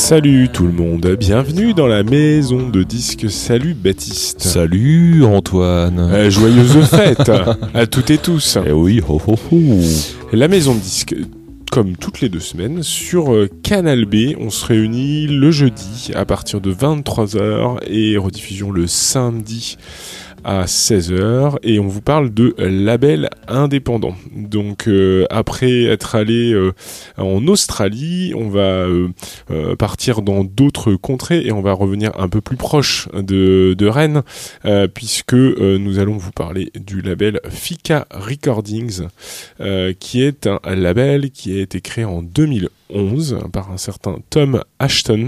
Salut tout le monde, bienvenue dans la maison de disques. Salut Baptiste. Salut Antoine. Joyeuses fêtes à toutes et tous. Eh oui, ho ho ho. La maison de disques, comme toutes les 2 semaines, sur Canal B, on se réunit le jeudi à partir de 23h et rediffusion le samedi à 16h, et on vous parle de labels indépendants. Donc après être allé en Australie, on va partir dans d'autres contrées et on va revenir un peu plus proche de Rennes, puisque nous allons vous parler du label Fika Recordings, qui est un label qui a été créé en 2011 par un certain Tom Ashton.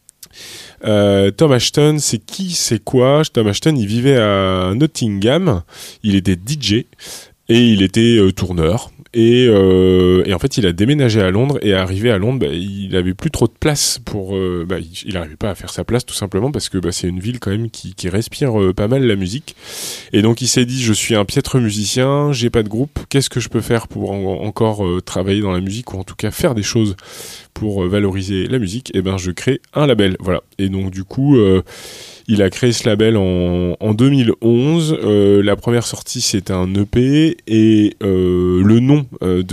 Tom Ashton, c'est qui, c'est quoi? Tom Ashton, il vivait à Nottingham, il était DJ et il était tourneur. Et en fait, il a déménagé à Londres, et arrivé à Londres, il avait plus trop de place pour. Il n'arrivait pas à faire sa place, tout simplement parce que c'est une ville quand même qui respire pas mal la musique. Et donc il s'est dit, je suis un piètre musicien, j'ai pas de groupe, qu'est-ce que je peux faire pour encore travailler dans la musique, ou en tout cas faire des choses pour valoriser la musique? Et je crée un label, voilà. Et donc du coup, il a créé ce label en 2011. La première sortie, c'était un EP, et le nom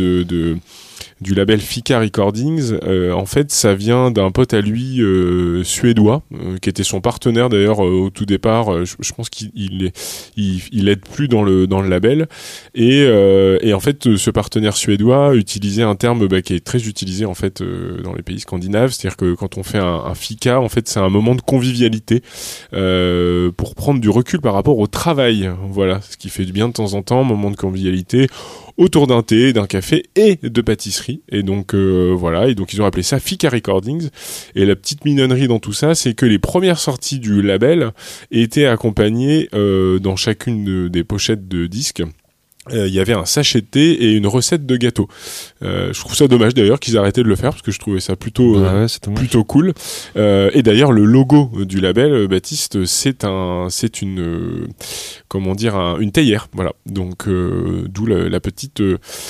du label Fika Recordings, en fait, ça vient d'un pote à lui suédois, qui était son partenaire d'ailleurs au tout départ. Je pense qu'il aide plus dans le label, et en fait, ce partenaire suédois utilisait un terme qui est très utilisé en fait dans les pays scandinaves, c'est-à-dire que quand on fait un Fika, en fait, c'est un moment de convivialité pour prendre du recul par rapport au travail. Voilà, ce qui fait du bien de temps en temps, moment de convivialité autour d'un thé, d'un café et de pâtisserie. Et donc voilà, et donc ils ont appelé ça Fika Recordings. Et la petite mignonnerie dans tout ça, c'est que les premières sorties du label étaient accompagnées dans chacune des pochettes de disques. Il y avait un sachet de thé et une recette de gâteau. Je trouve ça dommage d'ailleurs qu'ils arrêtaient de le faire, parce que je trouvais ça plutôt cool. Et d'ailleurs, le logo du label, Baptiste, c'est une une théière, voilà. Donc d'où la petite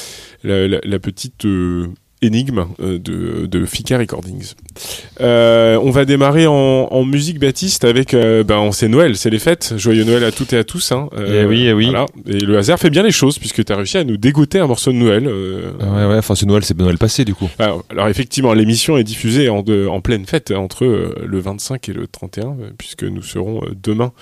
énigme de Fika Recordings. On va démarrer en musique, Baptiste, avec c'est Noël, c'est les fêtes. Joyeux Noël à toutes et à tous. Eh oui. Voilà. Et le hasard fait bien les choses, puisque tu as réussi à nous dégoter un morceau de Noël. Ouais, enfin c'est Noël passé du coup. Alors effectivement, l'émission est diffusée en pleine fête, entre le 25 et le 31, puisque nous serons demain.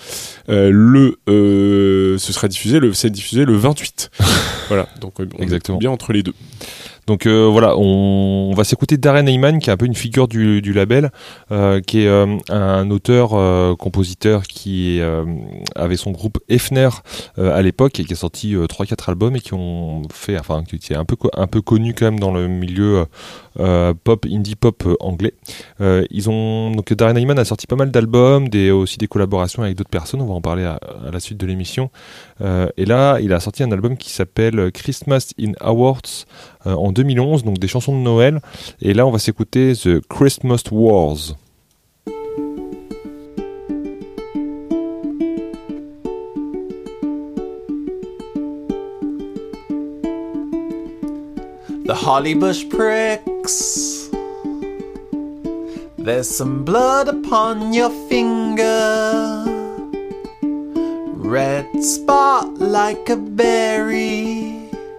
C'est diffusé le 28. Voilà, donc on est bien entre les deux. Donc voilà, on va s'écouter Darren Hayman, qui est un peu une figure du label, qui est un auteur-compositeur qui avait son groupe Hefner à l'époque, et qui a sorti 3-4 albums, et qui est un peu connu quand même dans le milieu indie pop anglais. Donc Darren Hayman a sorti pas mal d'albums, aussi des collaborations avec d'autres personnes. On va en parler à la suite de l'émission. Et là, il a sorti un album qui s'appelle Christmas in Awards en 2011, donc des chansons de Noël. Et là, on va s'écouter The Christmas Wars. The holly bush pricks. There's some blood upon your finger. Red spot like a berry.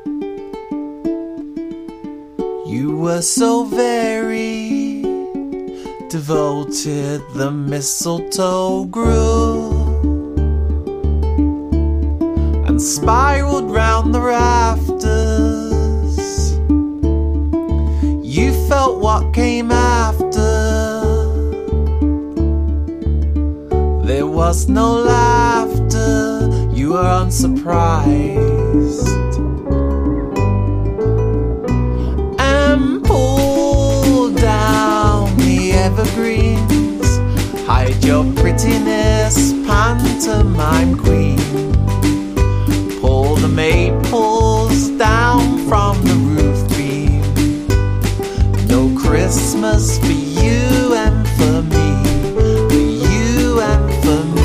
You were so very devoted, the mistletoe grew and spiraled round the rafters. You felt what came after. There was no laughter, you were unsurprised. Evergreens, hide your prettiness, pantomime queen. Pull the maples down from the roof beam. No Christmas for you and for me, for you and for me.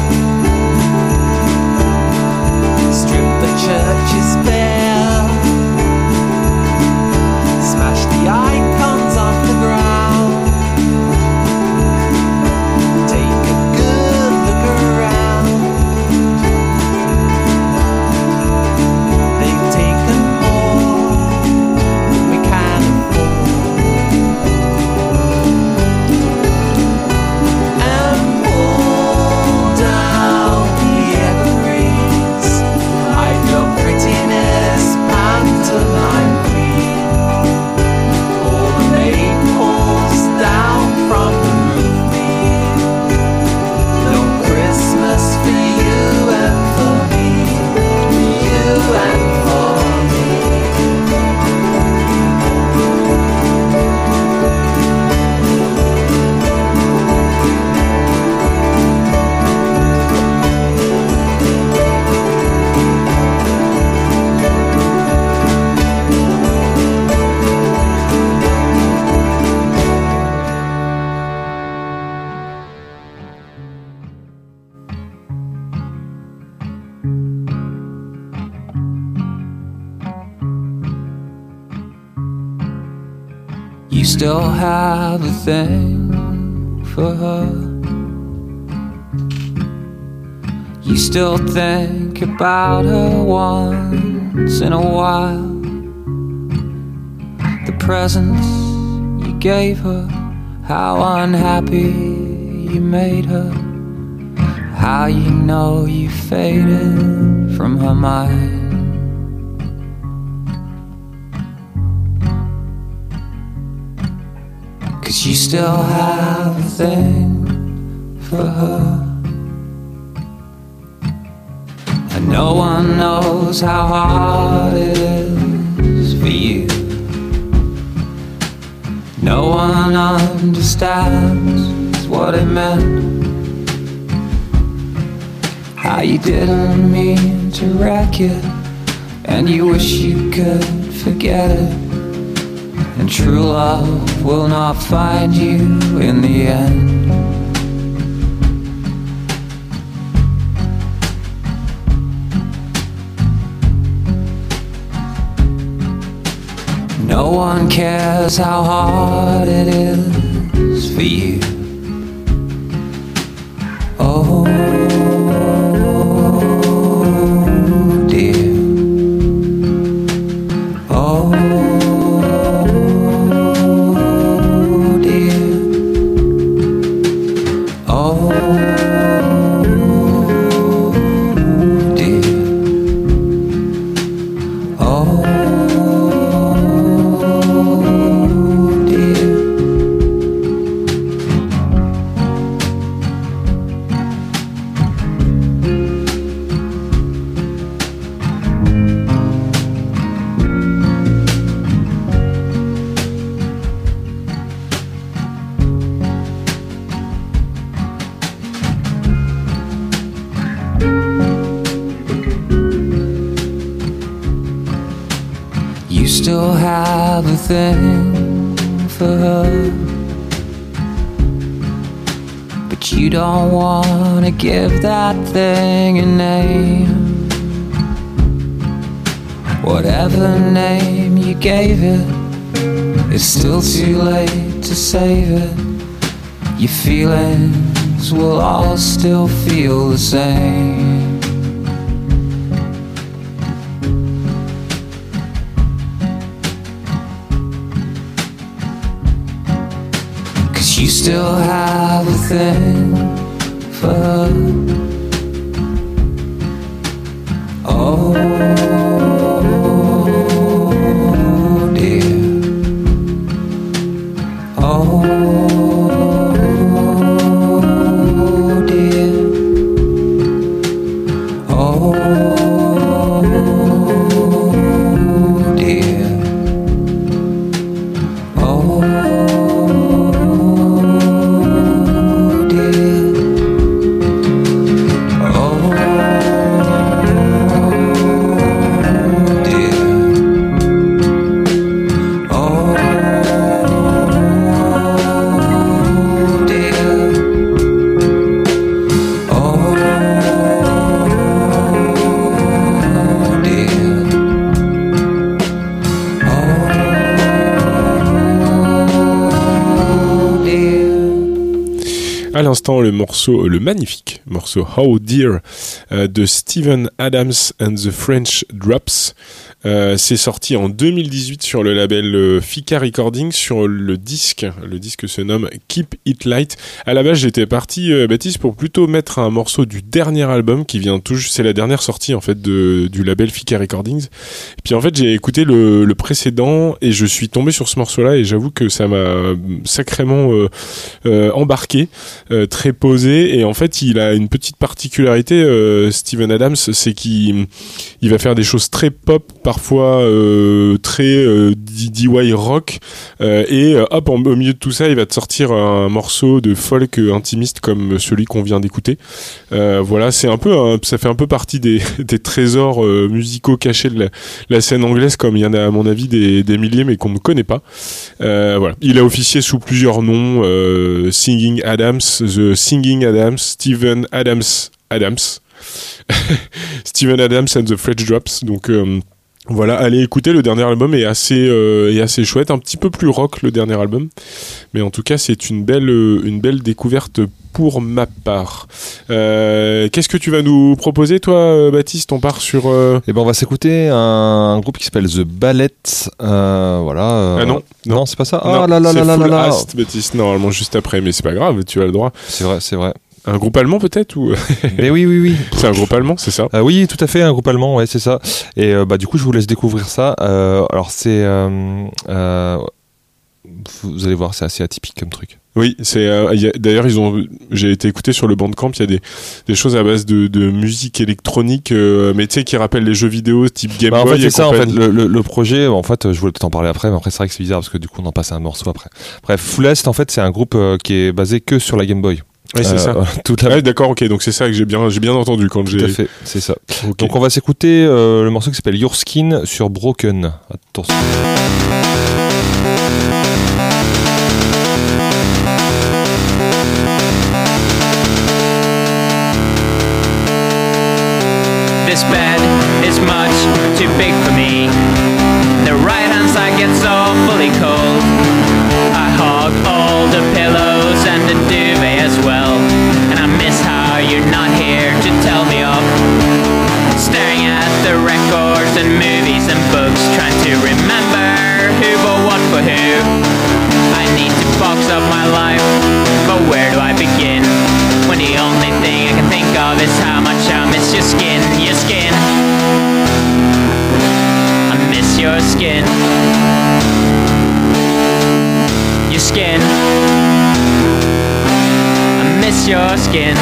Strip the churches bare. You still have a thing for her. You still think about her once in a while. The presents you gave her, how unhappy you made her, how you know you faded from her mind. Cause you still have a thing for her. And no one knows how hard it is for you. No one understands what it meant, how you didn't mean to wreck it, and you wish you could forget it. And true love will not find you in the end. No one cares how hard it is for you. Oh dear. Oh dear. Oh dear. Oh you still have a thing for her, but you don't want to give that thing a name. Whatever name you gave it, it's still too late to save it. Your feelings will all still feel the same. You still have a thing for her. Oh dear. Oh dear. Oh dear. Oh À l'instant, le magnifique morceau How Dear de Steven Adams and the French Drops. C'est sorti en 2018 sur le label Fika Recordings, sur le disque se nomme Keep It Light. À la base, j'étais parti, Baptiste, pour plutôt mettre un morceau du dernier album qui vient tout juste, c'est la dernière sortie en fait du label Fika Recordings. Et puis en fait, j'ai écouté le précédent et je suis tombé sur ce morceau-là et j'avoue que ça m'a sacrément embarqué, très posé. Et en fait, il a une petite particularité, Steven Adams, c'est qu'il va faire des choses très pop, parfois très DIY rock, et hop, au milieu de tout ça, il va te sortir un morceau de folk intimiste comme celui qu'on vient d'écouter. Voilà, c'est un peu, ça fait un peu partie des trésors musicaux cachés de la scène anglaise, comme il y en a à mon avis des milliers, mais qu'on ne connaît pas. Voilà, il a officié sous plusieurs noms, Singing Adams, The Singing Adams, Steven Adams, Steven Adams and the French Drops. Donc Voilà, allez écouter, le dernier album est assez chouette, un petit peu plus rock le dernier album, mais en tout cas c'est une belle découverte pour ma part. Qu'est-ce que tu vas nous proposer toi, Baptiste? On part sur... Et ben on va s'écouter un groupe qui s'appelle The Ballet. Voilà. Ah non, c'est pas ça. Non, Ah là là c'est là là Full là. Ast, Baptiste, normalement juste après, mais c'est pas grave, tu as le droit. C'est vrai. Un groupe allemand peut-être ou... Mais oui. C'est un groupe allemand, c'est ça? Oui, tout à fait, un groupe allemand, ouais, c'est ça. Et du coup, je vous laisse découvrir ça. Alors c'est, vous allez voir, c'est assez atypique comme truc. Oui, d'ailleurs j'ai été écouté sur le Bandcamp, il y a des choses à base de musique électronique, mais tu sais, qui rappellent les jeux vidéo type Game Boy. En fait, c'est et ça. En compagnie. fait, le projet, en fait, je voulais peut-être en parler après, mais après c'est vrai que c'est bizarre parce que du coup, on en passe à un morceau après. Bref, Full Ast, en fait, c'est un groupe qui est basé que sur la Game Boy. Oui, c'est ça. Ouais, d'accord, ok, donc c'est ça que j'ai bien entendu quand j'ai... Tout à fait, c'est ça. Okay. Donc on va s'écouter le morceau qui s'appelle Your Skin sur Broken. Attention. This bed is much too big for me. The right hand side gets awfully cold. I hog all the pillows and the duvet as well. And I miss how you're not here to tell me off. Staring at the records and movies and books, trying to remember who bought what for who. I need to box up my life, but where do I begin? When the only thing I can think of is how much I miss your skin, your skin. I miss your skin. Your skin. I miss your skin.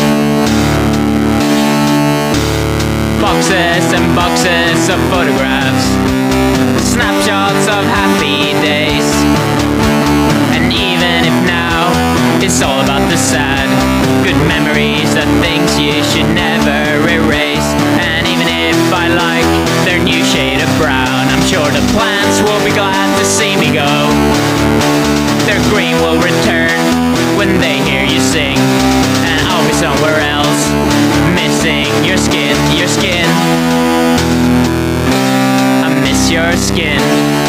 Boxes and boxes of photographs, snapshots of happy days. And even if now it's all about the sad, good memories are things you should never erase. And even if I like their new shade of brown, I'm sure the plants will be glad to see me go. Their green will return when they hear you sing, and I'll be somewhere else, missing your skin, your skin. I miss your skin.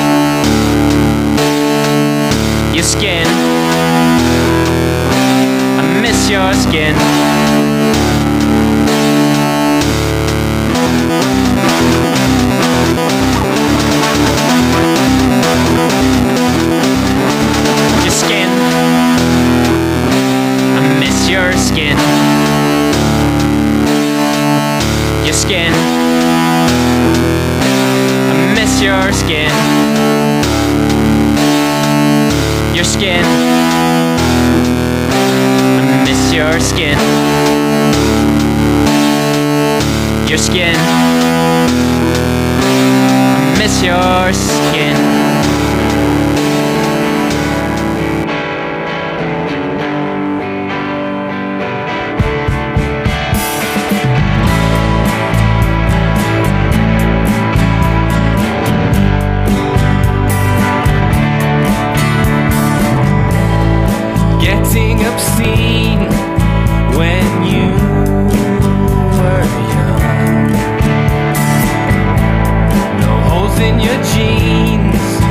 Your skin. I miss your skin. Your skin. I miss your skin. Your skin. I miss your skin. Your skin. I miss your skin. Your skin. I miss your skin. Getting obscene when you were young. No holes in your jeans.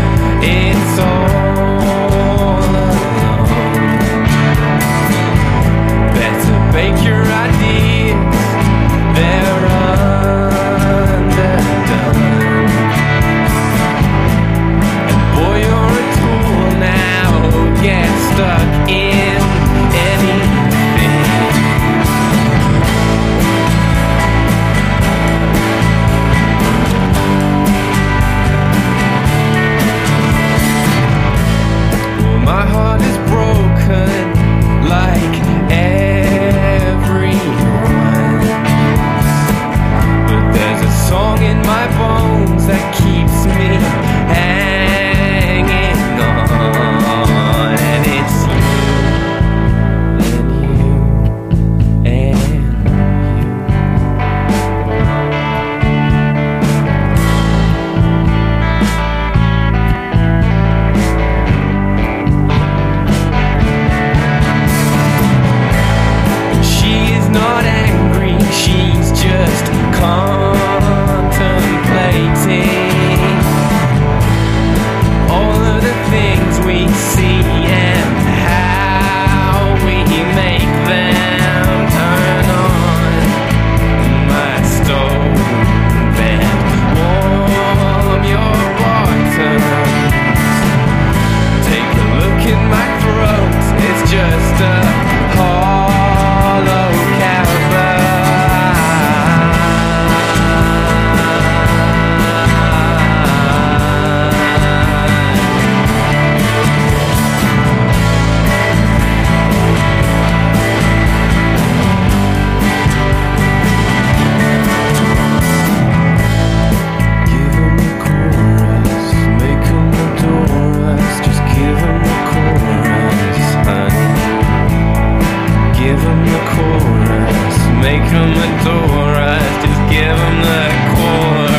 chorus. Make them adore us, just give them the chorus.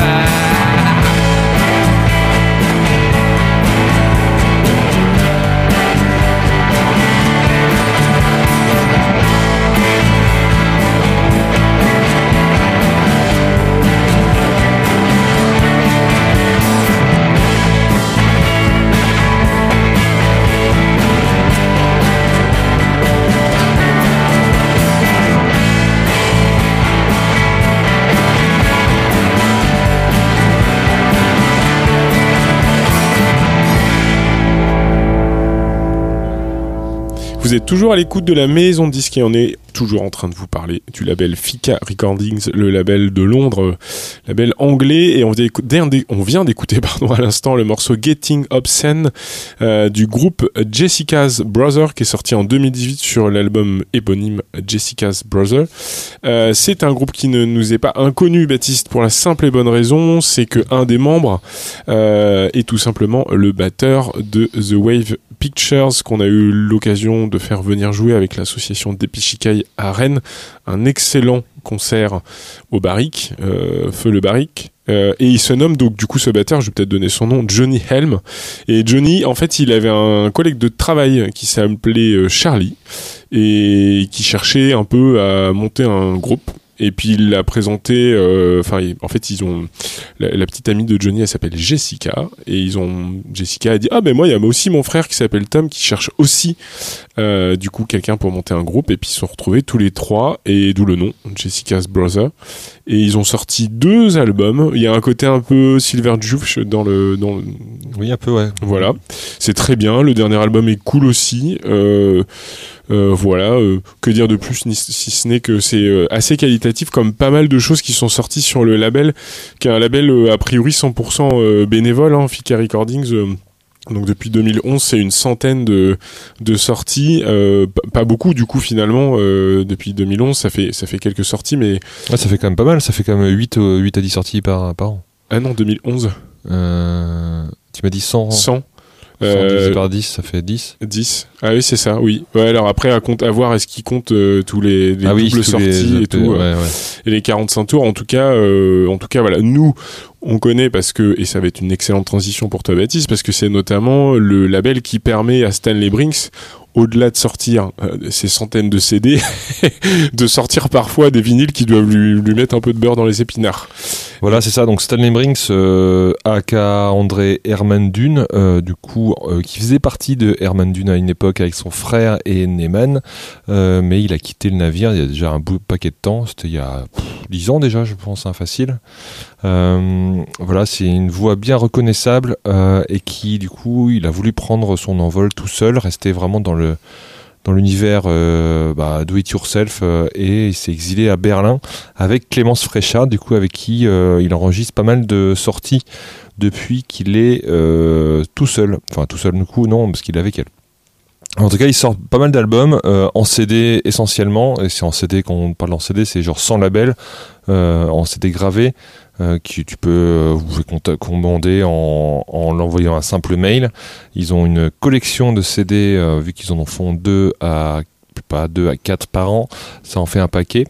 Vous êtes toujours à l'écoute de la maison de disques et on est toujours en train de vous parler du label Fika Recordings, le label de Londres, label anglais, et on vient d'écouter à l'instant le morceau Getting Obscene du groupe Jessica's Brother qui est sorti en 2018 sur l'album éponyme Jessica's Brother. C'est un groupe qui ne nous est pas inconnu, Baptiste, pour la simple et bonne raison, c'est que un des membres est tout simplement le batteur de The Wave Pictures qu'on a eu l'occasion de faire venir jouer avec l'association Depishikai à Rennes, un excellent concert au Barrick, Feu le Barrick, et il se nomme donc du coup ce batteur, je vais peut-être donner son nom, Johnny Helm. Et Johnny, en fait, il avait un collègue de travail qui s'appelait Charlie et qui cherchait un peu à monter un groupe. Et puis il l'a présenté, en fait ils ont la petite amie de Johnny, elle s'appelle Jessica, et Jessica a dit moi il y a aussi mon frère qui s'appelle Tom qui cherche aussi du coup quelqu'un pour monter un groupe, et puis ils se sont retrouvés tous les trois, et d'où le nom Jessica's Brother, et ils ont sorti 2 albums. Il y a un côté un peu Silver Juice dans le oui, un peu, ouais, voilà, c'est très bien. Le dernier album est cool aussi. Que dire de plus si ce n'est que c'est assez qualitatif, comme pas mal de choses qui sont sorties sur le label, qui est un label a priori 100% bénévole, Fika Recordings. Donc depuis 2011, c'est une centaine de sorties, pas beaucoup du coup finalement. Depuis 2011, ça fait quelques sorties, mais ça fait quand même pas mal. Ça fait quand même 8 à 10 sorties par an. Ah non, 2011. Tu m'as dit 100. 110 par 10, ça fait 10. 10. Ah oui, c'est ça, oui. Ouais, alors après, à voir est-ce qu'ils comptent tous les doubles sorties et tout. Ouais. Et les 45 tours, en tout cas, voilà. Nous, on connaît parce que, et ça va être une excellente transition pour toi, Baptiste, parce que c'est notamment le label qui permet à Stanley Brinks, au-delà de sortir ces centaines de CD, de sortir parfois des vinyles qui doivent lui mettre un peu de beurre dans les épinards. Voilà, c'est ça. Donc Stanley Brinks, aka André Herman Dune, du coup, qui faisait partie de Herman Dune à une époque avec son frère et Neyman, mais il a quitté le navire il y a déjà un paquet de temps. C'était il y a 10 ans déjà, je pense, facile. Voilà, c'est une voix bien reconnaissable et qui, du coup, il a voulu prendre son envol tout seul, rester vraiment dans l'univers do it yourself, et il s'est exilé à Berlin avec Clémence Fréchard, du coup avec qui il enregistre pas mal de sorties depuis qu'il est tout seul du coup non, parce qu'il est avec elle. En tout cas, il sort pas mal d'albums en CD essentiellement, et c'est en CD, quand on parle en CD, c'est genre sans label, en CD gravé, que tu peux vous pouvez commander en l'envoyant un simple mail. Ils ont une collection de CD, vu qu'ils en font 2 à 4 par an, ça en fait un paquet.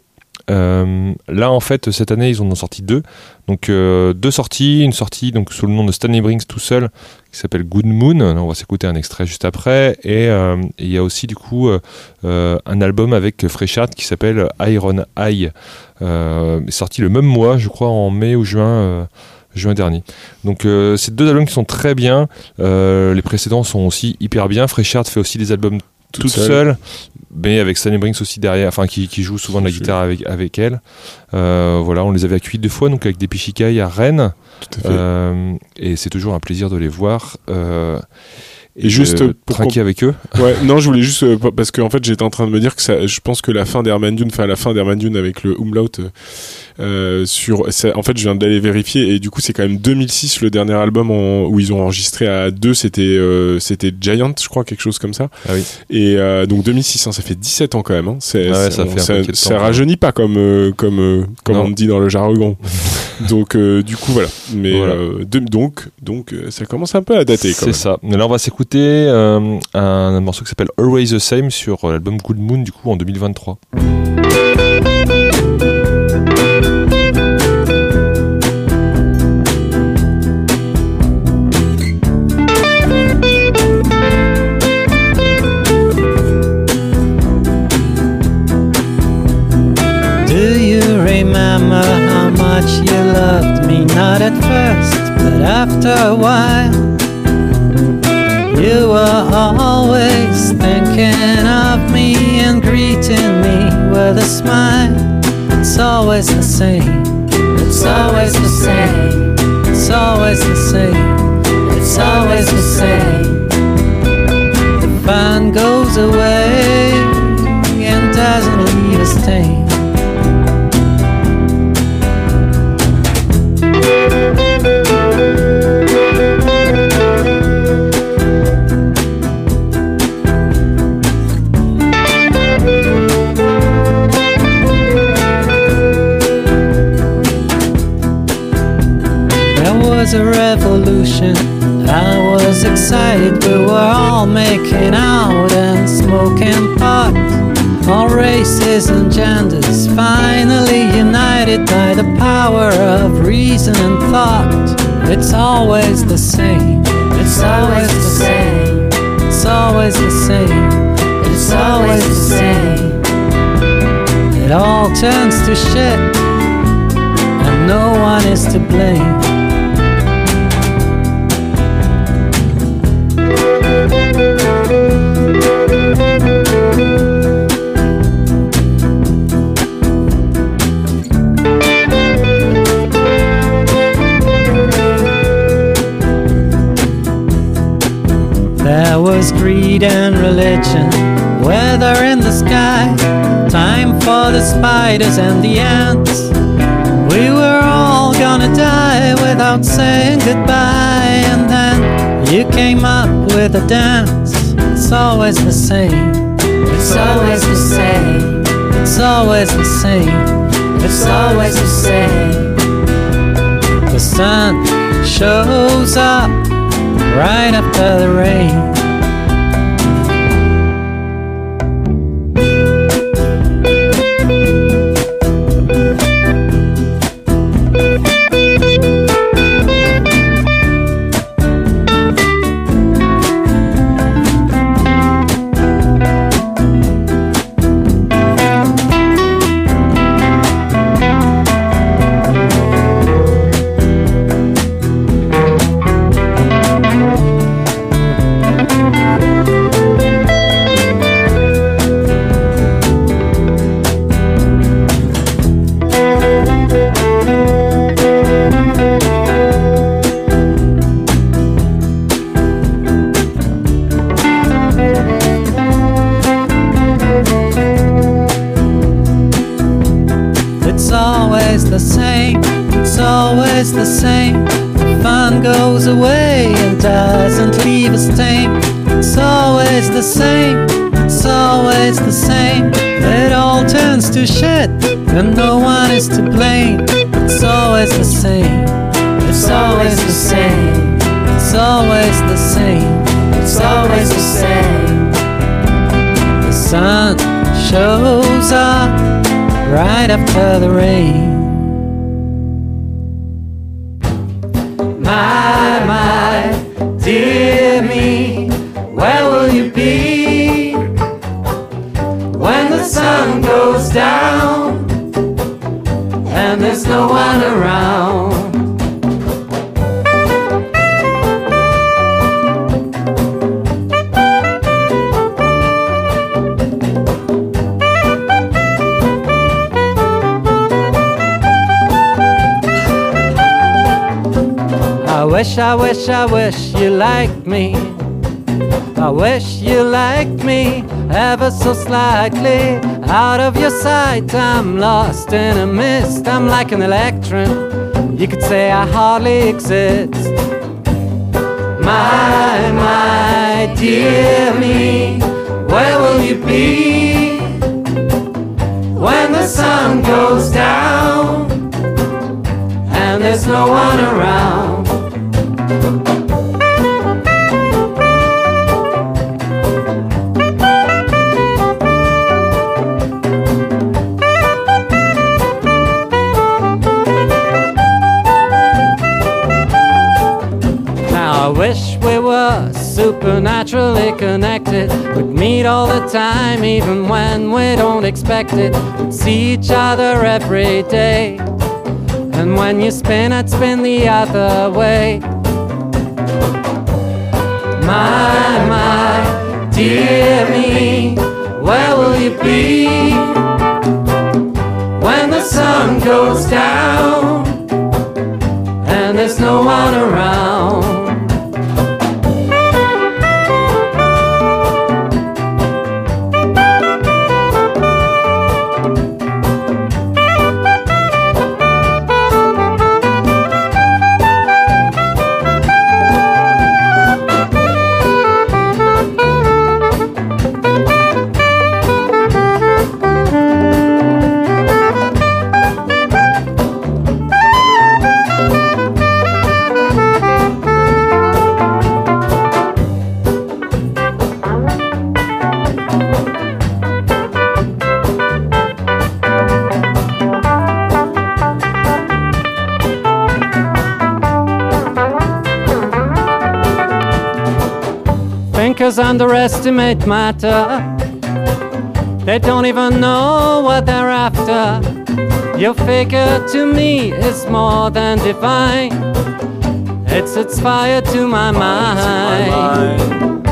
Là en fait cette année ils en ont sorti 2, donc 2 sorties, une sortie donc sous le nom de Stanley Brinks tout seul qui s'appelle Good Moon, on va s'écouter un extrait juste après, et il y a aussi du coup un album avec Fréchard qui s'appelle Iron Eye, sorti le même mois, je crois en mai ou juin dernier. Donc c'est 2 albums qui sont très bien, les précédents sont aussi hyper bien. Fréchard fait aussi des albums toute seule, mais avec Stanley Brinks aussi derrière, qui joue souvent de la guitare avec elle. Voilà, on les avait accueillis 2 fois, donc avec Depishikai à Rennes. Tout à fait. Et c'est toujours un plaisir de les voir. Et juste pour trinquer avec eux. Ouais, non, je voulais juste parce qu'en fait j'étais en train de me dire que je pense que la fin d'Herman Dune avec le umlaut en fait je viens d'aller vérifier, et du coup c'est quand même 2006 le dernier album où ils ont enregistré à 2, c'était Giant, je crois, quelque chose comme ça. Ah oui. Et donc 2006, ça fait 17 ans quand même. Ça rajeunit pas comme on dit dans le jargon. Donc du coup voilà. Mais voilà. Donc ça commence un peu à dater quand même. C'est ça. Mais là on va s'écouter s'écouter un morceau qui s'appelle Always the Same sur l'album Good Moon, du coup, en 2023. Remember how much you loved me, not at first, but after a while. You were always thinking of me and greeting me with a smile. It's always the same. It's always the same. It's always the same. It's always the same. The fun goes away and doesn't leave a stain. A revolution, I was excited. We were all making out and smoking pot. All races and genders finally united by the power of reason and thought. It's always the same. It's always the same. It's always the same. It's always the same. It all turns to shit, and no one is to blame. There was greed and religion, weather in the sky, time for the spiders and the ants. We were all gonna die without saying goodbye, and then you came up with a dance. It's always the same. It's always the same. It's always the same. It's always the same. The sun shows up right after the rain. It's the same. The fun goes away and doesn't leave us tame. It's always the same. It's always the same. It all turns to shit and no one is to blame. It's always the same. It's always the same. It's always the same. It's always the same. The sun shows up right after the rain. My, dear me, where will you be when the sun goes down and there's no one around? I wish you liked me. I wish you liked me ever so slightly. Out of your sight, I'm lost in a mist. I'm like an electron, you could say I hardly exist. My dear me, where will you be when the sun goes down and there's no one around? supernaturally connected. We'd meet all the time, even when we don't expect it. We'd see each other every day, and when you spin, I'd spin the other way. My, dear me, where will you be when the sun goes down and there's no one around? Thinkers underestimate matter. They don't even know what they're after. Your figure to me is more than divine. It sets fire to my mind.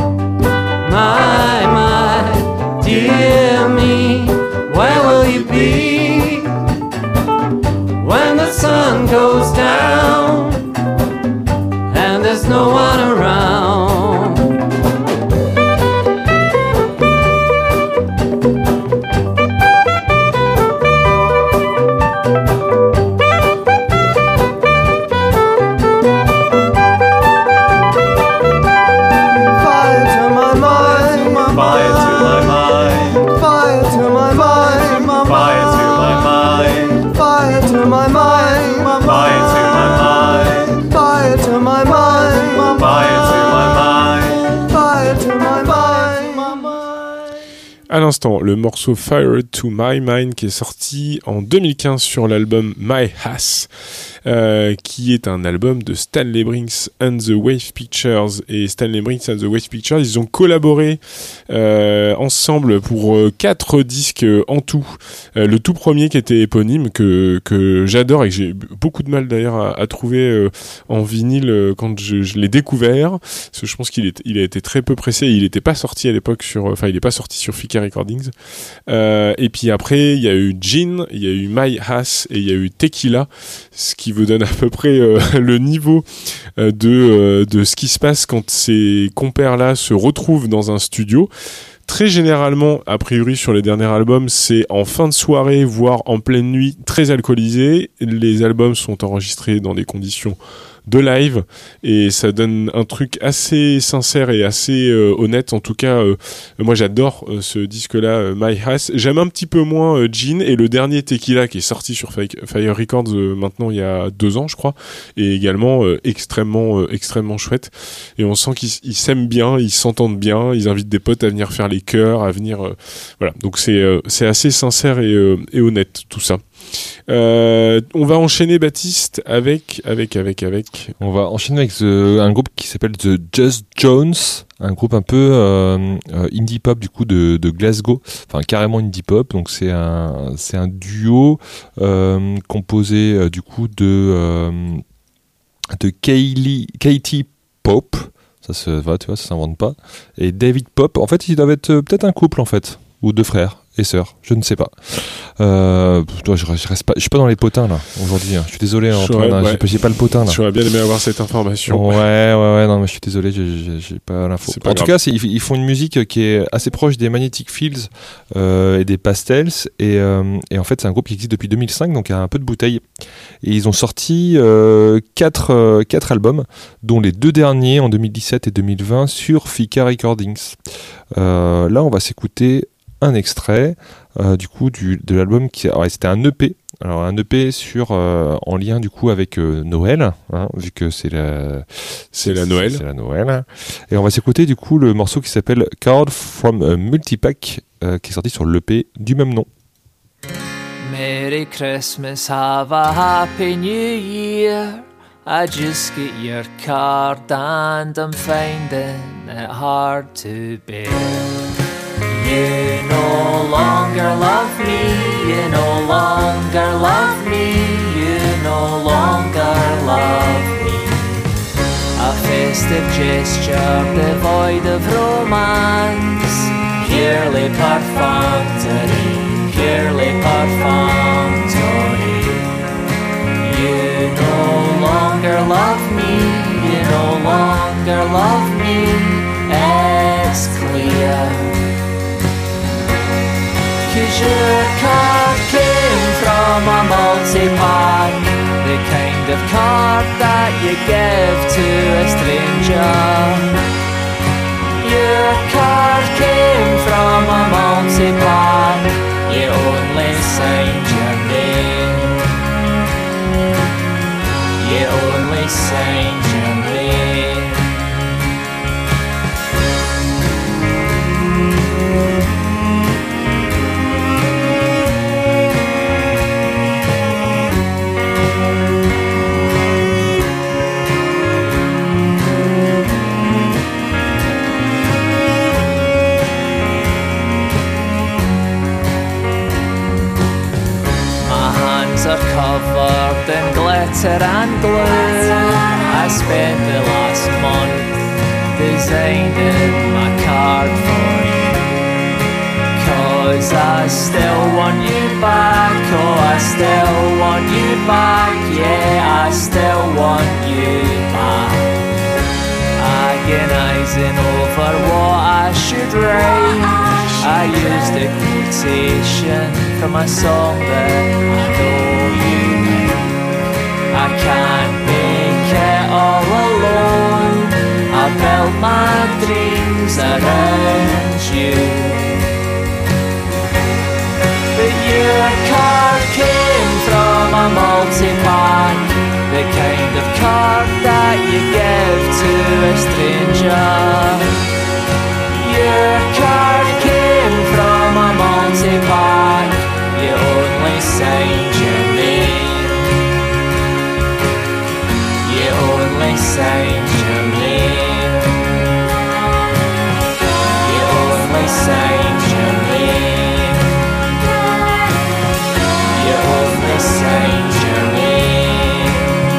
My, dear me, where will you be when the sun goes down and there's no one around? À l'instant, le morceau Fire to My Mind qui est sorti en 2015 sur l'album My Ass, qui est un album de Stanley Brinks and the Wave Pictures. Et Stanley Brinks and the Wave Pictures, ils ont collaboré ensemble pour 4 disques en tout. Le tout premier qui était éponyme, que j'adore et que j'ai beaucoup de mal d'ailleurs à trouver en vinyle quand je l'ai découvert. Parce que je pense qu'il a été très peu pressé. Il n'était pas sorti à l'époque il n'est pas sorti sur Fika Recordings. Et puis après, il y a eu Gin, il y a eu My Ass et il y a eu Tequila, ce qui vous donne à peu près le niveau de ce qui se passe quand ces compères-là se retrouvent dans un studio. Très généralement, a priori sur les derniers albums, c'est en fin de soirée, voire en pleine nuit, très alcoolisé. Les albums sont enregistrés dans des conditions de live et ça donne un truc assez sincère et assez honnête. En tout cas, moi j'adore ce disque-là, My Ass. J'aime un petit peu moins Gin et le dernier Tequila qui est sorti sur Fire Records maintenant il y a 2 ans je crois, et également extrêmement chouette. Et on sent qu'ils s'aiment bien, ils s'entendent bien, ils invitent des potes à venir faire les chœurs, à venir voilà. Donc c'est assez sincère et honnête tout ça. On va enchaîner Baptiste avec. On va enchaîner avec un groupe qui s'appelle The Just Jones, un groupe un peu indie pop du coup de Glasgow, enfin carrément indie pop. Donc c'est un duo composé du coup de Katie Pope. Ça se va, tu vois, ça s'invente pas. Et David Pop. En fait, ils doivent être peut-être un couple en fait, ou 2 frères et sœurs, je ne sais pas. Je reste pas, je suis pas dans les potins là aujourd'hui. Hein. Je suis désolé, Antoine, j'ai pas le potin là. J'aurais bien aimé avoir cette information. Ouais, non, mais je suis désolé, j'ai pas l'info. En tout cas, ils font une musique qui est assez proche des Magnetic Fields et des Pastels, et en fait, c'est un groupe qui existe depuis 2005, donc il y a un peu de bouteille. Et ils ont sorti 4 albums, dont les 2 derniers en 2017 et 2020 sur Fika Recordings. Là, on va s'écouter un extrait du coup de l'album c'était un EP. Alors un EP sur en lien du coup avec Noël, hein, vu que c'est la Noël. C'est la Noël. Et on va s'écouter du coup le morceau qui s'appelle Card from a Multipack, qui est sorti sur l'EP du même nom. Merry Christmas, have a Happy New Year. I just get your card and I'm finding it hard to bear. You no longer love me, you no longer love me, you no longer love me. A festive gesture devoid of romance, purely perfunctory, purely perfunctory. You no longer love me, you no longer love me, it's clear. 'Cause your card came from a multi-pack, the kind of card that you give to a stranger. Your card came from a multi-pack, you only signed your name. You only signed your name. Are covered in glitter and glue. I spent the last month designing my card for you, 'cause I still want you back. Oh, I still want you back. Yeah, I still want you back. Agonizing over what I should write, I used a quotation from a song that I know you like. I can't make it all alone, I built my dreams around you. But your card came from a multi-pack, the kind of card that you give to a stranger. Your card came from a multi-pack, you only signed your name. You only signed your name. You only signed your name. You only signed your name.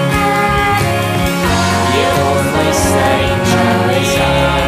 You only signed your name.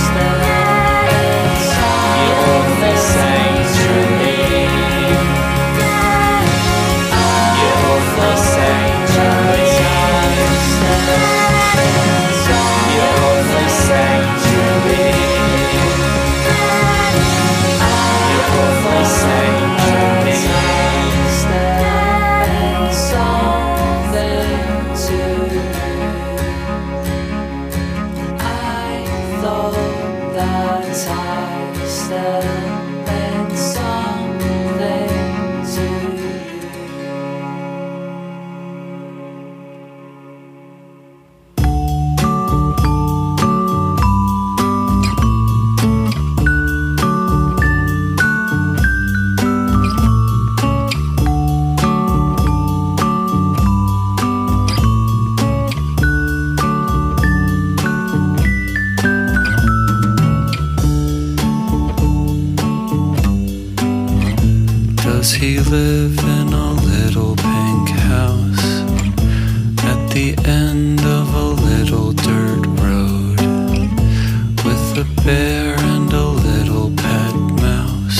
Does he live in a little pink house at the end of a little dirt road with a bear and a little pet mouse?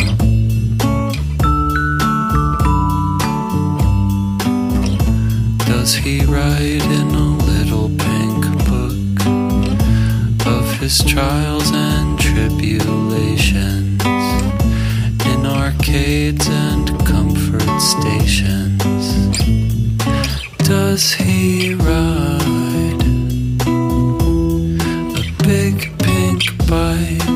Does he write in a little pink book of his trials and tribulations, arcades and comfort stations? Does he ride a big pink bike?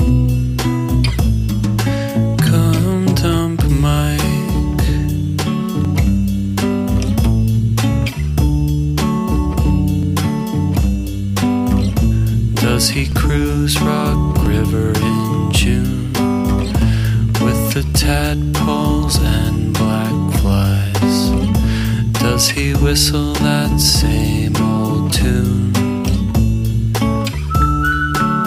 Come dump Mike. Does he cruise Rock River in June with the tadpoles and black flies? Does he whistle that same old tune?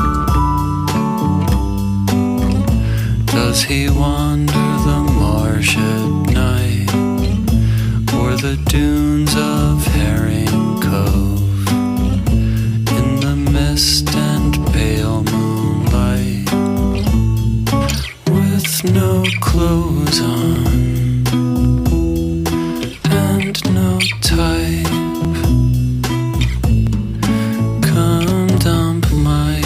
Does he wander the marsh at night, or the dunes of Herring Cove, in the mist and pale moonlight, with no clothes on and no type? Come dump Mike.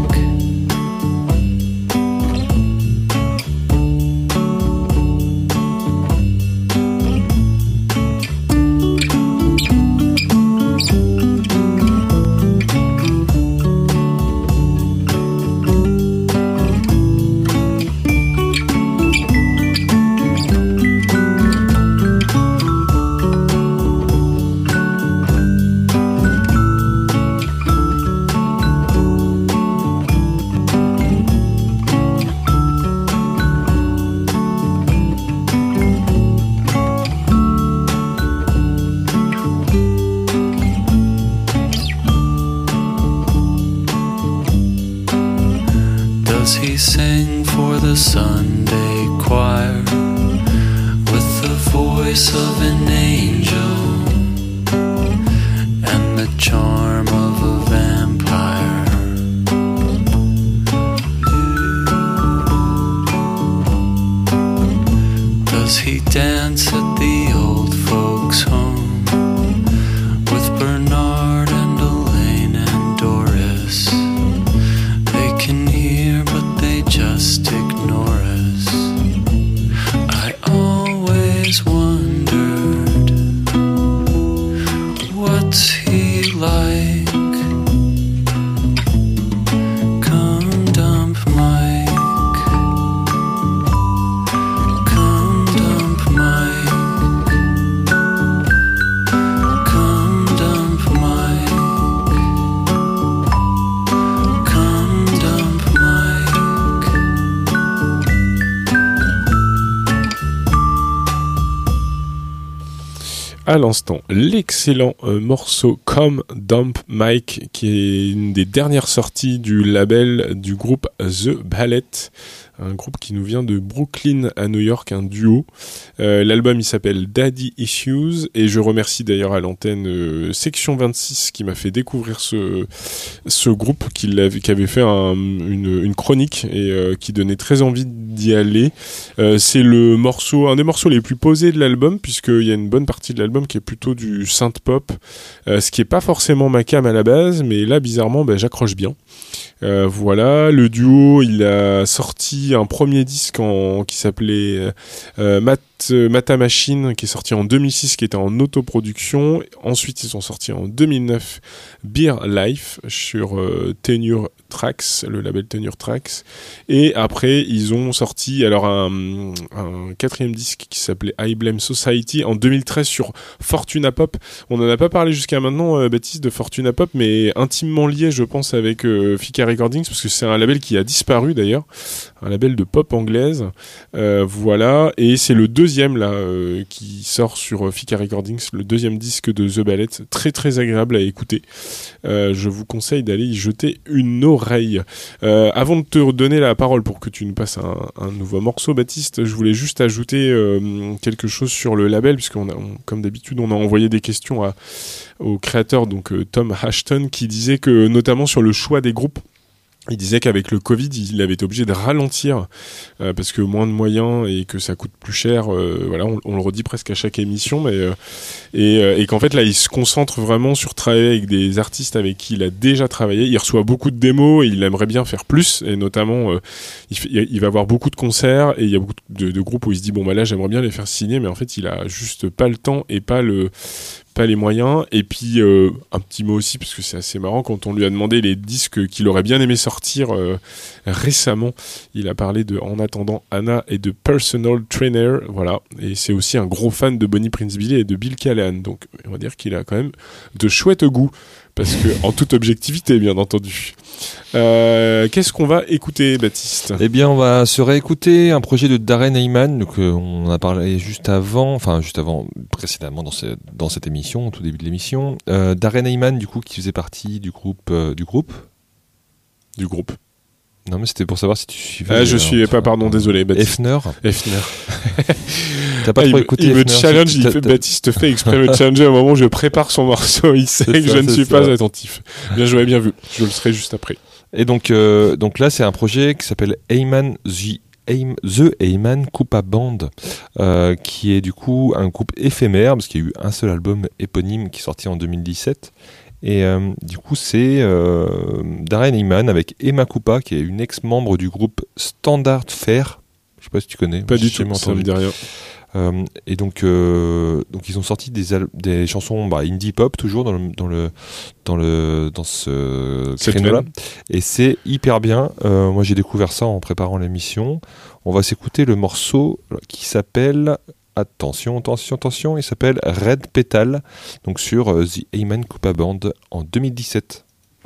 Does he sing for the Sunday choir with the voice of an angel and the charm of a vampire? Does he dance at the old folks' home with Bernard and Elaine and Doris? They can hear but they just ignore us. I always wondered, what's he like? Come dump Mike. Come dump Mike. Come dump Mike. Come dump Mike. À l'instant, l'excellent morceau Come Dump Mike, qui est une des dernières sorties du label du groupe The Ballet, un groupe qui nous vient de Brooklyn à New York, un duo. L'album il s'appelle Daddy Issues, et je remercie d'ailleurs à l'antenne Section 26 qui m'a fait découvrir ce groupe, qui avait fait une chronique et qui donnait très envie d'y aller. C'est un des morceaux les plus posés de l'album, puisqu'il y a une bonne partie de l'album qui est plutôt du synth pop, ce qui est pas forcément ma came à la base, mais là bizarrement j'accroche bien. Voilà, le duo il a sorti un premier disque qui s'appelait Mata Machine, qui est sorti en 2006, qui était en autoproduction. Ensuite ils sont sortis en 2009 Beer Life sur Tenure Tracks, le label Tenure Tracks, et après ils ont sorti alors un quatrième disque qui s'appelait I Blame Society en 2013 sur Fortuna Pop. On en a pas parlé jusqu'à maintenant, Baptiste, de Fortuna Pop, mais intimement lié je pense avec Fika Recordings, parce que c'est un label qui a disparu d'ailleurs, un label de pop anglaise. Voilà, et c'est le deuxième là qui sort sur Fika Recordings, le deuxième disque de The Ballet, très très agréable à écouter. Je vous conseille d'aller y jeter une oreille. Avant de te donner la parole pour que tu nous passes un nouveau morceau, Baptiste, je voulais juste ajouter quelque chose sur le label, puisqu'on comme d'habitude on a envoyé des questions au créateur, donc Tom Ashton, qui disait que notamment sur le choix des groupes, il disait qu'avec le Covid, il avait été obligé de ralentir parce que moins de moyens et que ça coûte plus cher. Voilà, on le redit presque à chaque émission, mais et qu'en fait là, il se concentre vraiment sur travailler avec des artistes avec qui il a déjà travaillé. Il reçoit beaucoup de démos et il aimerait bien faire plus. Et notamment, il va avoir beaucoup de concerts et il y a beaucoup de groupes où il se dit bon là, j'aimerais bien les faire signer, mais en fait, il a juste pas le temps et pas les moyens. Et puis un petit mot aussi, parce que c'est assez marrant, quand on lui a demandé les disques qu'il aurait bien aimé sortir récemment, il a parlé de En attendant Anna et de Personal Trainer, voilà, et c'est aussi un gros fan de Bonnie Prince Billy et de Bill Callahan, donc on va dire qu'il a quand même de chouettes goûts, parce que en toute objectivité bien entendu. Qu'est-ce qu'on va écouter, Baptiste ? Eh bien, on va se réécouter un projet de Darren Hayman, donc on en a parlé juste avant, précédemment dans cette émission, au tout début de l'émission. Darren Hayman, du coup, qui faisait partie du groupe. Non, mais c'était pour savoir si tu suivais. Je suivais pas, pardon, désolé, Baptiste. Hefner. T'as pas Ah, trop écouté il me Hefner, challenge, si il t'as- fait Baptiste fait exprès me challenger au moment où je prépare son morceau. Il sait C'est que ça, je ne c'est suis ça. pas attentif. Bien joué, bien vu. Je le serai juste après. Et donc là, c'est un projet qui s'appelle The Heyman Kupa Band, qui est du coup un groupe éphémère, parce qu'il y a eu un seul album éponyme qui est sorti en 2017. Et du coup, c'est Darren Heyman avec Emma Kupa, qui est une ex-membre du groupe Standard Fare. Je sais pas si tu connais. Pas J'ai du tout, jamais ça me entendu. dit rien. Et donc ils ont sorti des chansons indie pop toujours dans ce Cette créneau-là. veine. Et c'est hyper bien. Moi j'ai découvert ça en préparant l'émission. On va s'écouter le morceau qui s'appelle attention, il s'appelle Red Petal, donc sur The Heyman Kupa Band en 2017.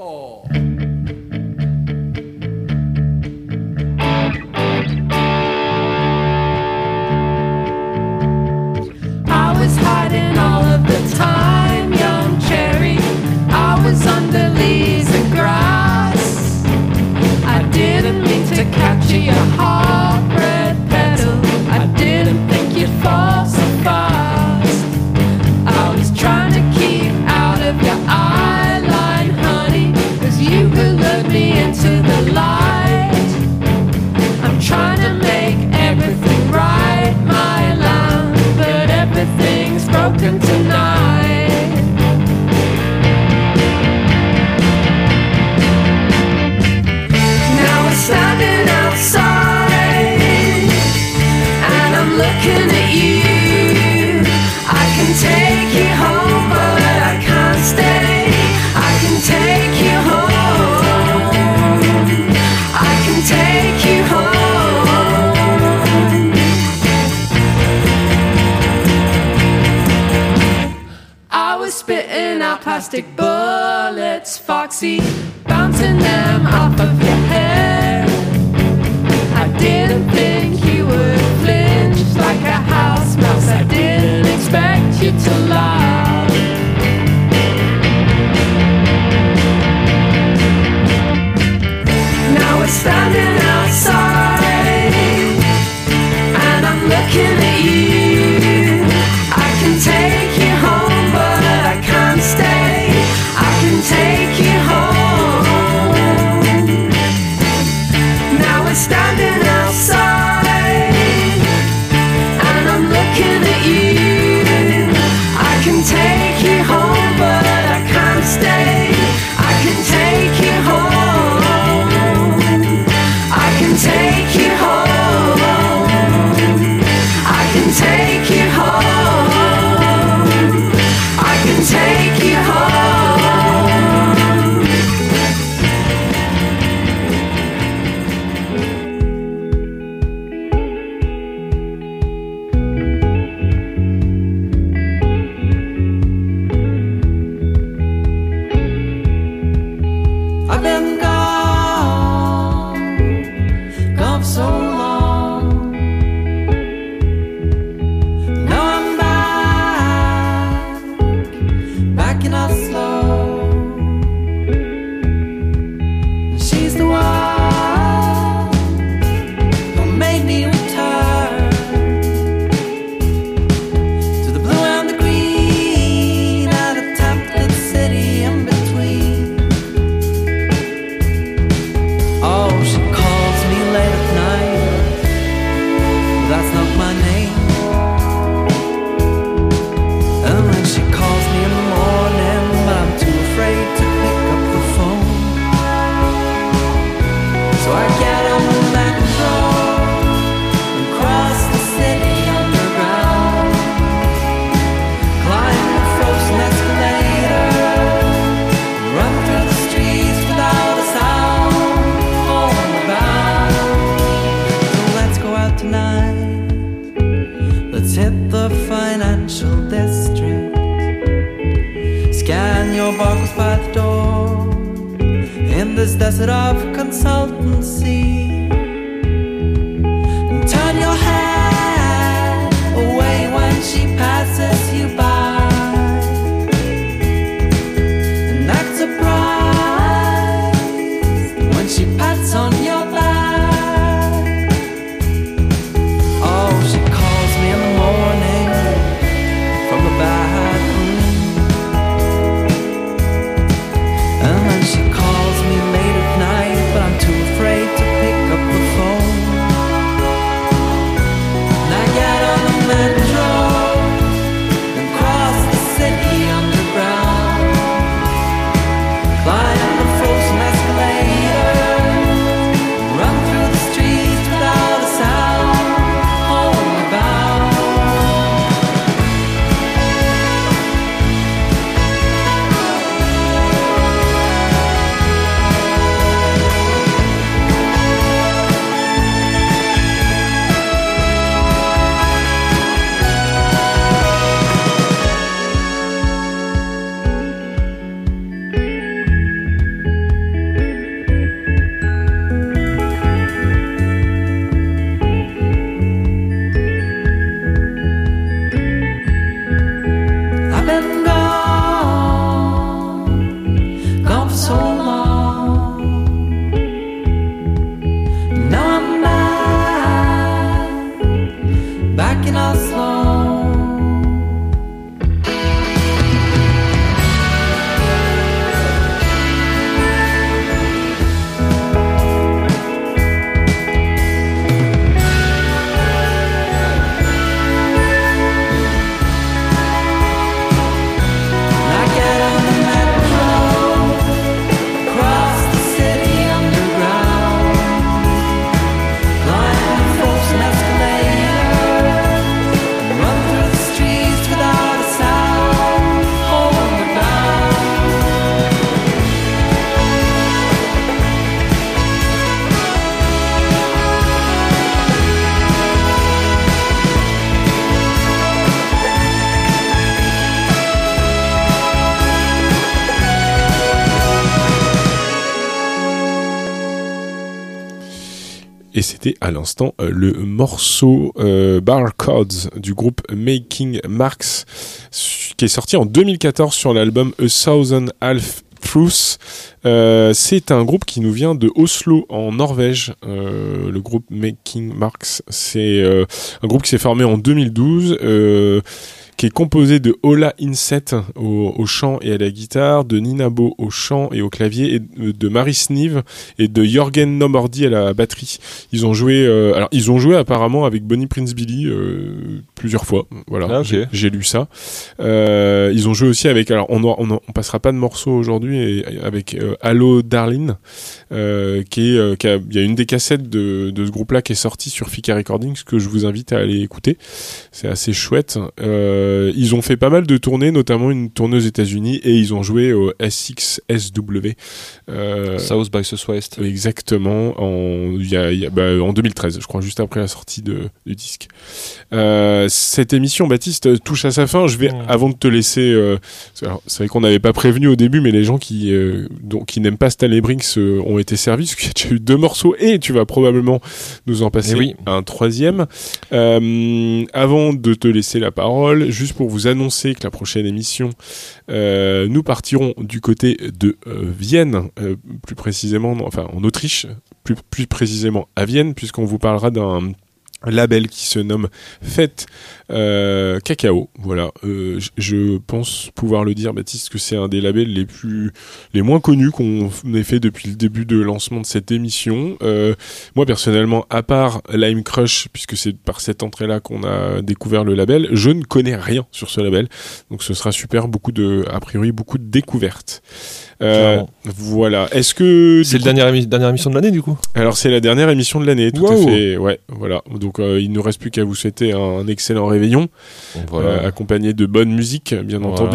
I was hiding all of the time, young cherry. I was under leaves and grass. I didn't mean to capture your heart, red petal. I didn't think you'd fall so fast. I was trying to keep out of your eye line, honey, 'cause you could look me into the light. I'm trying to make everything right, my lamb, but everything's broken tonight. Now we're standing outside, and I'm looking at you. I can take you home, but I can't stay. I can take you home. I can take you home. I was spitting out plastic bullets, Foxy, bouncing them off of your hair. I didn't think you would flinch like a house mouse. I didn't expect you to laugh. Now we're standing outside, and I'm looking at you. I can take you home, but I can't stay. I can take you home. Now we're standing outside, and I'm looking at you. I can take you home, but I can't stay. I can take you home. I can take you home. I can take you home. I can take you home. I've been gone for so long. Now I'm back in Oslo. She's the one who made me return to the blue and the green and a tempted city in between. Oh, she calls me late at night. That's not my name. And then she calls me in the morning, but I'm too afraid to pick up the phone. So I get on the metro and cross the city underground, climb the frozen escalator, run through the streets without a sound, homeward bound. So let's go out tonight. Let's hit the financial district. Scan your barcodes by the door in this desert of consultancy. And turn your head away when she passes you by. And act surprised when she pats on your back. Et c'était à l'instant le morceau Barcodes du groupe Making Marks qui est sorti en 2014 sur l'album A Thousand Half Truths. C'est un groupe qui nous vient de Oslo en Norvège. Le groupe Making Marks, c'est un groupe qui s'est formé en 2012. Qui est composé de Ola Inset au chant et à la guitare, de Ninabo au chant et au clavier, et de Marie Sniv et de Jørgen Nomordi à la batterie. Ils ont joué apparemment avec Bonnie Prince Billy plusieurs fois. Voilà, ah, okay. J'ai lu ça. Ils ont joué aussi avec. Alors on passera pas de morceaux aujourd'hui avec Hello Darling, il y a une des cassettes de ce groupe-là qui est sortie sur Fika Recordings que je vous invite à aller écouter. C'est assez chouette. Ils ont fait pas mal de tournées, notamment une tournée aux États-Unis, et ils ont joué au SXSW. South by Southwest. Exactement, en 2013, je crois, juste après la sortie du disque. Cette émission, Baptiste, touche à sa fin. Je vais, avant de te laisser, alors, c'est vrai qu'on n'avait pas prévenu au début, mais les gens qui n'aiment pas Stanley Brinks ont été servis, parce qu'il y a déjà eu 2 morceaux, et tu vas probablement nous en passer un 3e. Avant de te laisser la parole, juste pour vous annoncer que la prochaine émission, nous partirons du côté de Vienne, plus précisément, en Autriche, plus précisément à Vienne, puisqu'on vous parlera d'un label qui se nomme Fête Cacao. Voilà, je pense pouvoir le dire, Baptiste, que c'est un des labels les moins connus qu'on ait fait depuis le début de lancement de cette émission. Moi personnellement, à part Lime Crush, puisque c'est par cette entrée-là qu'on a découvert le label, je ne connais rien sur ce label, donc ce sera super, a priori beaucoup de découvertes. Voilà. Est-ce que c'est la dernière émission de l'année du coup? Alors c'est la dernière émission de l'année, tout à fait. Ouais, voilà. Donc il ne reste plus qu'à vous souhaiter un excellent réveillon, accompagné de bonne musique, bien entendu.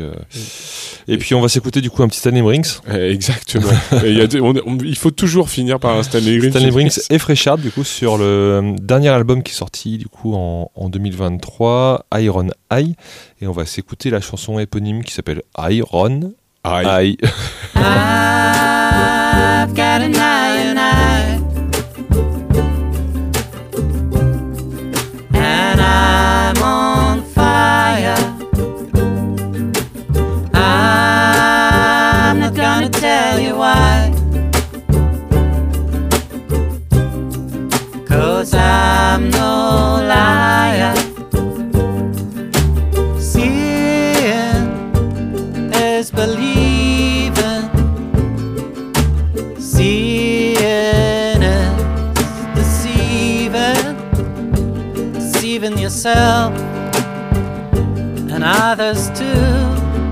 Et puis on va s'écouter du coup un petit Stanley Brinks. Exactement. Il faut toujours finir par un Stanley Brinks. Stanley Brinks et Frechard du coup sur le dernier album qui est sorti du coup en 2023, Iron Eye, et on va s'écouter la chanson éponyme qui s'appelle Iron Eye. I've got an iron eye, and I'm on fire. I'm not gonna tell you why, 'cause I'm no liar. Seeing is believing, seeing is deceiving yourself and others too,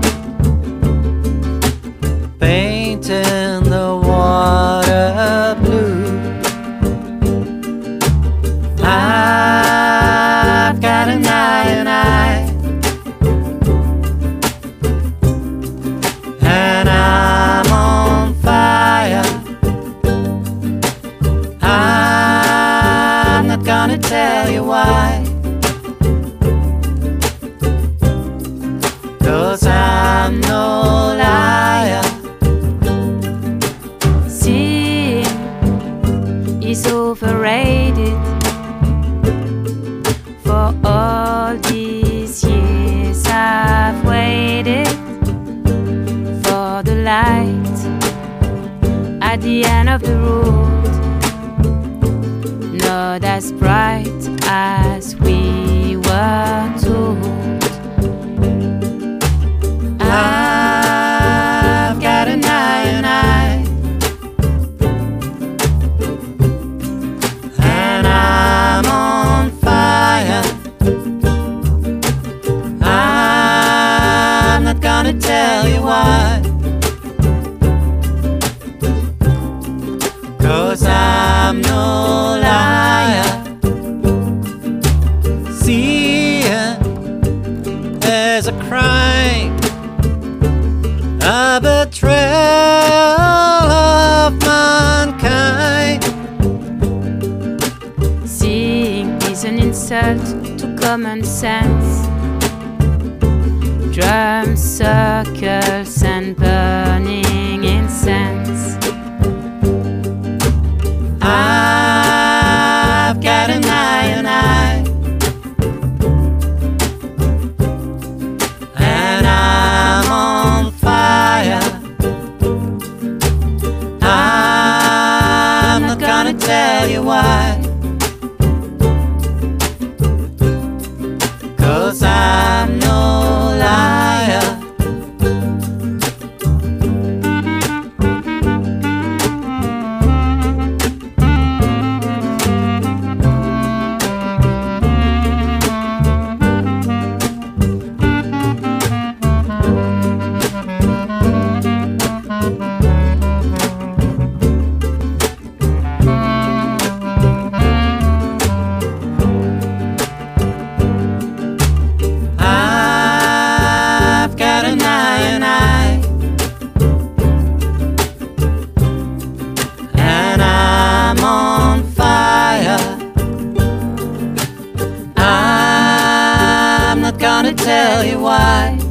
painting the water blue. I've got an iron eye, and I'm on fire. I'm not gonna tell you why, 'cause I'm no liar. Seeing is overrated. For all these years I've waited for the light at the end of the road, not as bright as we were told. I've got an iron eye, and I'm on fire. I'm not gonna tell you why, 'cause I'm no liar. Seeing is a crime, a betrayal of mankind. Seeing is an insult to common sense. Drum circles and burning incense. I tell you why.